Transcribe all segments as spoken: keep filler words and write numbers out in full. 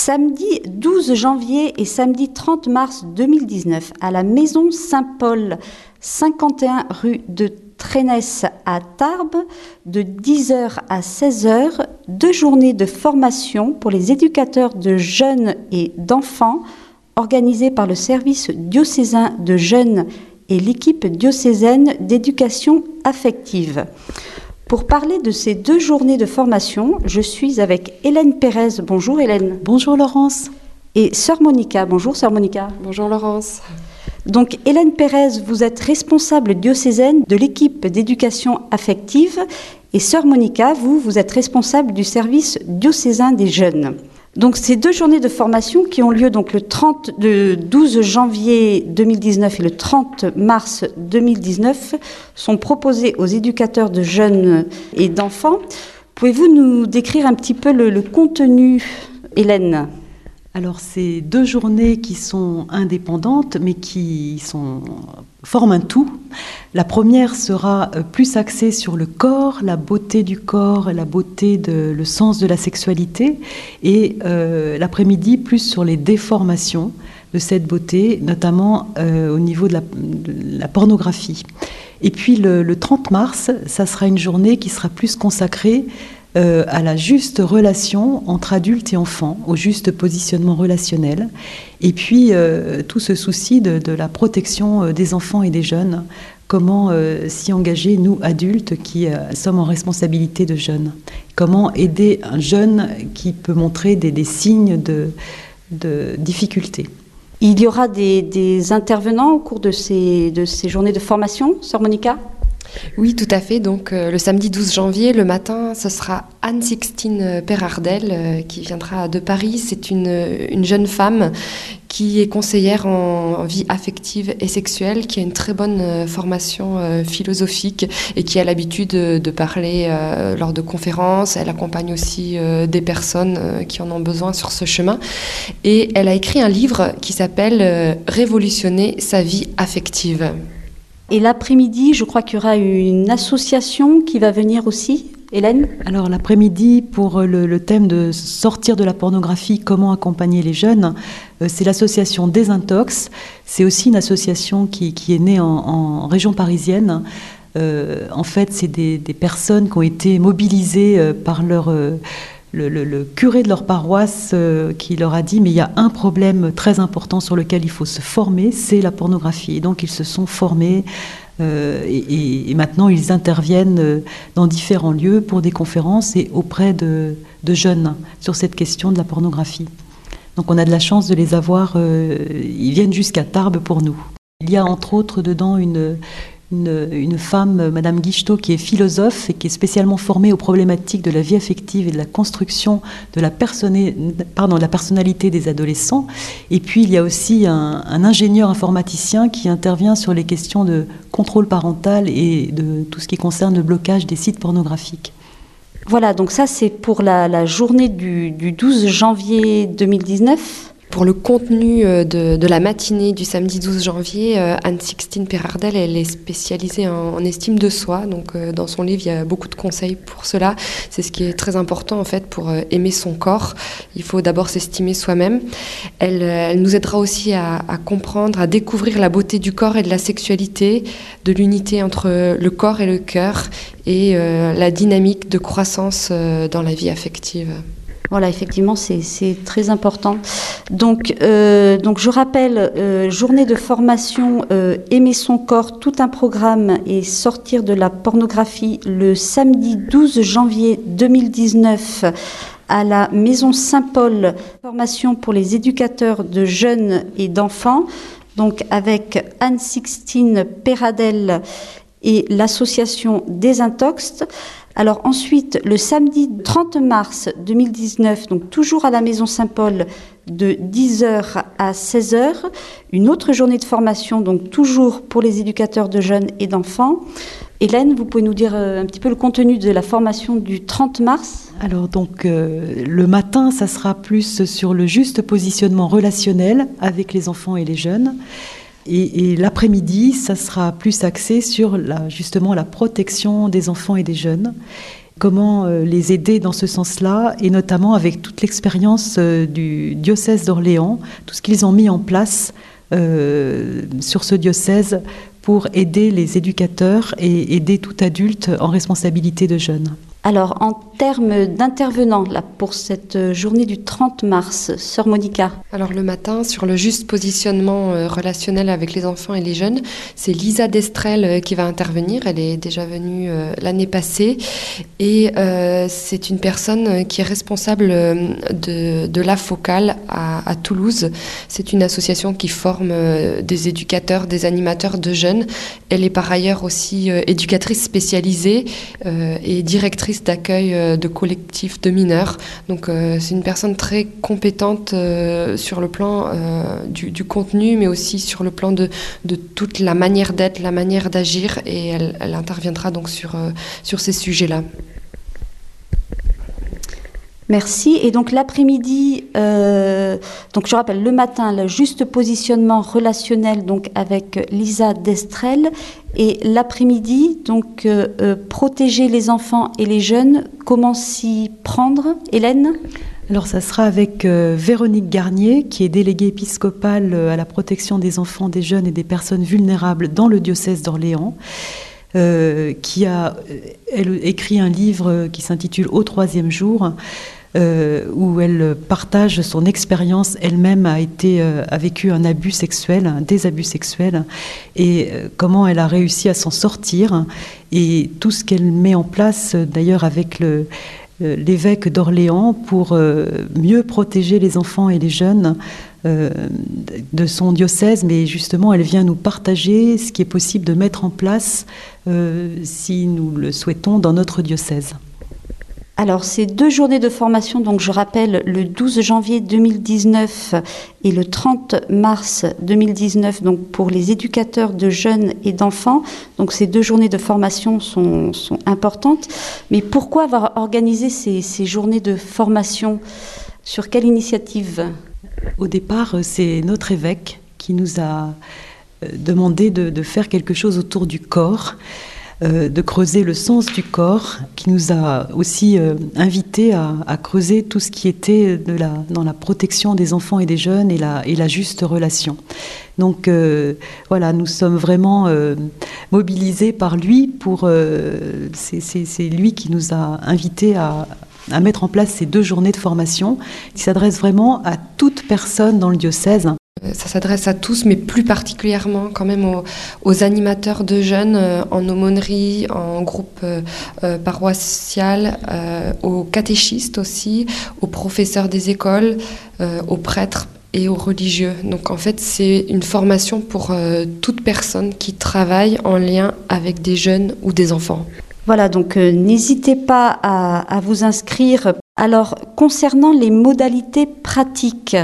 Samedi douze janvier et samedi trente mars deux mille dix-neuf, à la Maison Saint-Paul, cinquante et un rue de Trénesse à Tarbes, de dix heures à seize heures, deux journées de formation pour les éducateurs de jeunes et d'enfants, organisées par le service diocésain de jeunes et l'équipe diocésaine d'éducation affective. Pour parler de ces deux journées de formation, je suis avec Hélène Pérez. Bonjour Hélène. Bonjour Laurence. Et sœur Monica. Bonjour sœur Monica. Bonjour Laurence. Donc Hélène Pérez, vous êtes responsable diocésaine de l'équipe d'éducation affective et sœur Monica, vous, vous êtes responsable du service diocésain des jeunes. Donc ces deux journées de formation qui ont lieu donc le trente, le douze janvier deux mille dix-neuf et le trente mars deux mille dix-neuf sont proposées aux éducateurs de jeunes et d'enfants. Pouvez-vous nous décrire un petit peu le, le contenu, Hélène ? Alors, c'est deux journées qui sont indépendantes, mais qui sont, forment un tout. La première sera plus axée sur le corps, la beauté du corps, la beauté, de, le sens de la sexualité, et euh, l'après-midi plus sur les déformations de cette beauté, notamment euh, au niveau de la, de la pornographie. Et puis le, le trente mars, ça sera une journée qui sera plus consacrée Euh, à la juste relation entre adultes et enfants, au juste positionnement relationnel, et puis euh, tout ce souci de, de la protection euh, des enfants et des jeunes, comment euh, s'y engager, nous adultes qui euh, sommes en responsabilité de jeunes, comment aider un jeune qui peut montrer des, des signes de, de difficulté. Il y aura des, des intervenants au cours de ces, de ces journées de formation, sœur Monica ? Oui, tout à fait. Donc, euh, le samedi douze janvier, le matin, ce sera Anne-Sixtine Perardel euh, qui viendra de Paris. C'est une, une jeune femme qui est conseillère en, en vie affective et sexuelle, qui a une très bonne euh, formation euh, philosophique et qui a l'habitude de, de parler euh, lors de conférences. Elle accompagne aussi euh, des personnes euh, qui en ont besoin sur ce chemin. Et elle a écrit un livre qui s'appelle euh, « Révolutionner sa vie affective ». Et l'après-midi, je crois qu'il y aura une association qui va venir aussi, Hélène ? Alors l'après-midi, pour le, le thème de sortir de la pornographie, comment accompagner les jeunes, euh, c'est l'association Désintox. C'est aussi une association qui, qui est née en, en région parisienne. Euh, en fait, c'est des, des personnes qui ont été mobilisées euh, par leur... Euh, Le, le, le curé de leur paroisse euh, qui leur a dit mais il y a un problème très important sur lequel il faut se former, c'est la pornographie. Et donc ils se sont formés euh, et, et maintenant ils interviennent euh, dans différents lieux pour des conférences et auprès de, de jeunes sur cette question de la pornographie. Donc on a de la chance de les avoir, euh, ils viennent jusqu'à Tarbes pour nous. Il y a entre autres dedans une... Une, une femme, Madame Guichetot, qui est philosophe et qui est spécialement formée aux problématiques de la vie affective et de la construction de la, personné, pardon, de la personnalité des adolescents. Et puis, il y a aussi un, un ingénieur informaticien qui intervient sur les questions de contrôle parental et de tout ce qui concerne le blocage des sites pornographiques. Voilà, donc ça, c'est pour la, la journée du, du douze janvier deux mille dix-neuf. Pour le contenu de, de la matinée du samedi douze janvier, Anne-Sixtine Perardel, elle est spécialisée en, en estime de soi. Donc, euh, dans son livre, il y a beaucoup de conseils pour cela. C'est ce qui est très important, en fait, pour euh, aimer son corps. Il faut d'abord s'estimer soi-même. Elle, elle nous aidera aussi à, à comprendre, à découvrir la beauté du corps et de la sexualité, de l'unité entre le corps et le cœur et euh, la dynamique de croissance euh, dans la vie affective. Voilà, effectivement, c'est, c'est très important. Donc, euh, donc je rappelle, euh, journée de formation, euh, aimer son corps, tout un programme et sortir de la pornographie le samedi douze janvier deux mille dix-neuf à la Maison Saint-Paul, formation pour les éducateurs de jeunes et d'enfants, donc avec Anne-Sixtine Perradel et l'association Désintox. Alors ensuite, le samedi trente mars deux mille dix-neuf, donc toujours à la Maison Saint-Paul, de dix heures à seize heures, une autre journée de formation, donc toujours pour les éducateurs de jeunes et d'enfants. Hélène, vous pouvez nous dire un petit peu le contenu de la formation du trente mars ? Alors donc euh, le matin, ça sera plus sur le juste positionnement relationnel avec les enfants et les jeunes. Et, et l'après-midi, ça sera plus axé sur la, justement la protection des enfants et des jeunes. comment euh, les aider dans ce sens-là, et notamment avec toute l'expérience euh, du diocèse d'Orléans, tout ce qu'ils ont mis en place euh, sur ce diocèse pour aider les éducateurs et aider tout adulte en responsabilité de jeunes. Alors, en termes d'intervenants, là, pour cette journée du trente mars, Sœur Monica. Alors, le matin, sur le juste positionnement euh, relationnel avec les enfants et les jeunes, c'est Lisa Destrel euh, qui va intervenir. Elle est déjà venue euh, l'année passée. Et euh, c'est une personne qui est responsable de, de la Focale à, à Toulouse. C'est une association qui forme euh, des éducateurs, des animateurs de jeunes. Elle est par ailleurs aussi euh, éducatrice spécialisée euh, et directrice d'accueil de collectifs de mineurs. Donc euh, c'est une personne très compétente euh, sur le plan euh, du, du contenu, mais aussi sur le plan de, de toute la manière d'être, la manière d'agir, et elle, elle interviendra donc sur, euh, sur ces sujets-là. Merci. Et donc l'après-midi, euh, donc je rappelle, le matin, le juste positionnement relationnel donc avec Lisa Destrel, et l'après-midi, donc euh, euh, protéger les enfants et les jeunes. Comment s'y prendre, Hélène ? Alors ça sera avec euh, Véronique Garnier, qui est déléguée épiscopale à la protection des enfants, des jeunes et des personnes vulnérables dans le diocèse d'Orléans. Euh, qui a elle, écrit un livre qui s'intitule « Au troisième jour », euh, où elle partage son expérience. Elle-même a, été, euh, a vécu un abus sexuel, des abus sexuels, et euh, comment elle a réussi à s'en sortir, et tout ce qu'elle met en place, d'ailleurs avec le, l'évêque d'Orléans, pour euh, mieux protéger les enfants et les jeunes Euh, de son diocèse, mais justement elle vient nous partager ce qui est possible de mettre en place euh, si nous le souhaitons dans notre diocèse. Alors ces deux journées de formation, donc je rappelle le douze janvier deux mille dix-neuf et le trente mars deux mille dix-neuf, donc pour les éducateurs de jeunes et d'enfants. Donc ces deux journées de formation sont, sont importantes. Mais pourquoi avoir organisé ces, ces journées de formation ? Sur quelle initiative ? Au départ, c'est notre évêque qui nous a demandé de, de faire quelque chose autour du corps, euh, de creuser le sens du corps, qui nous a aussi euh, invités à, à creuser tout ce qui était de la, dans la protection des enfants et des jeunes et la, et la juste relation. Donc euh, voilà, nous sommes vraiment euh, mobilisés par lui. Pour, euh, c'est, c'est, c'est lui qui nous a invités à... à mettre en place ces deux journées de formation qui s'adressent vraiment à toute personne dans le diocèse. Ça s'adresse à tous, mais plus particulièrement quand même aux, aux animateurs de jeunes euh, en aumônerie, en groupe euh, euh, paroissial, euh, aux catéchistes aussi, aux professeurs des écoles, euh, aux prêtres et aux religieux. Donc en fait, c'est une formation pour euh, toute personne qui travaille en lien avec des jeunes ou des enfants. Voilà, donc euh, n'hésitez pas à, à vous inscrire. Alors, concernant les modalités pratiques,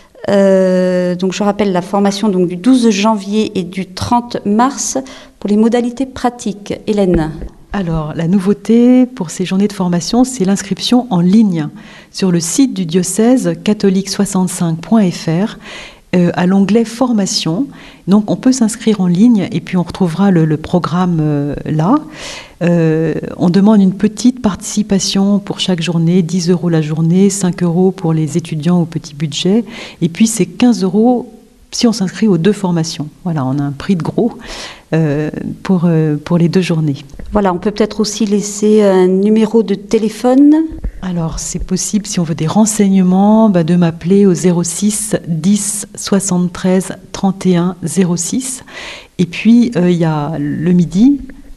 euh, donc je rappelle la formation donc, du douze janvier et du trente mars pour les modalités pratiques. Hélène ? Alors, la nouveauté pour ces journées de formation, c'est l'inscription en ligne sur le site du diocèse catholique soixante-cinq point f r. Euh, à l'onglet formation. Donc on peut s'inscrire en ligne et puis on retrouvera le, le programme euh, là. Euh, on demande une petite participation pour chaque journée, dix euros la journée, cinq euros pour les étudiants au petit budget, et puis c'est quinze euros si on s'inscrit aux deux formations. Voilà, on a un prix de gros euh, pour, euh, pour les deux journées. Voilà, on peut peut-être aussi laisser un numéro de téléphone. Alors, c'est possible, si on veut des renseignements, bah, de m'appeler au zéro six dix soixante-treize trente et un zéro six. Et puis, il euh, y a le midi.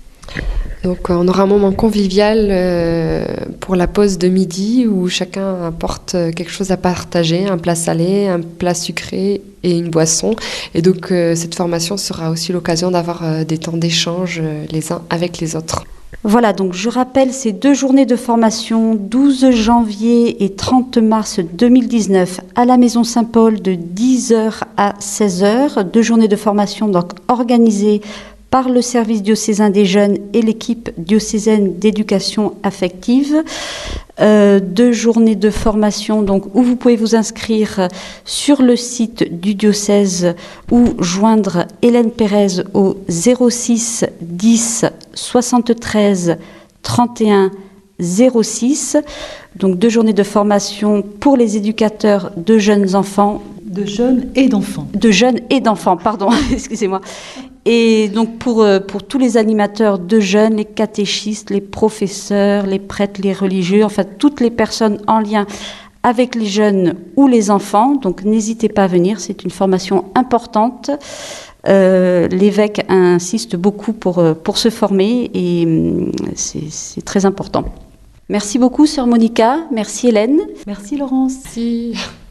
Donc, on aura un moment convivial euh, pour la pause de midi où chacun apporte quelque chose à partager, un plat salé, un plat sucré et une boisson. Et donc, euh, cette formation sera aussi l'occasion d'avoir euh, des temps d'échange euh, les uns avec les autres. Voilà, donc je rappelle ces deux journées de formation, douze janvier et trente mars deux mille dix-neuf, à la Maison Saint-Paul de dix heures à seize heures. Deux journées de formation donc organisées par le service diocésain des jeunes et l'équipe diocésaine d'éducation affective. Euh, deux journées de formation donc, où vous pouvez vous inscrire sur le site du diocèse ou joindre Hélène Pérez au zéro six dix soixante-treize trente et un zéro six. Donc deux journées de formation pour les éducateurs de jeunes enfants. De jeunes et d'enfants. De jeunes et d'enfants, pardon, excusez-moi. Et donc pour, pour tous les animateurs de jeunes, les catéchistes, les professeurs, les prêtres, les religieux, enfin toutes les personnes en lien avec les jeunes ou les enfants. Donc n'hésitez pas à venir, c'est une formation importante. Euh, l'évêque insiste beaucoup pour, pour se former et c'est, c'est très important. Merci beaucoup, sœur Monica. Merci Hélène. Merci Laurence. Merci.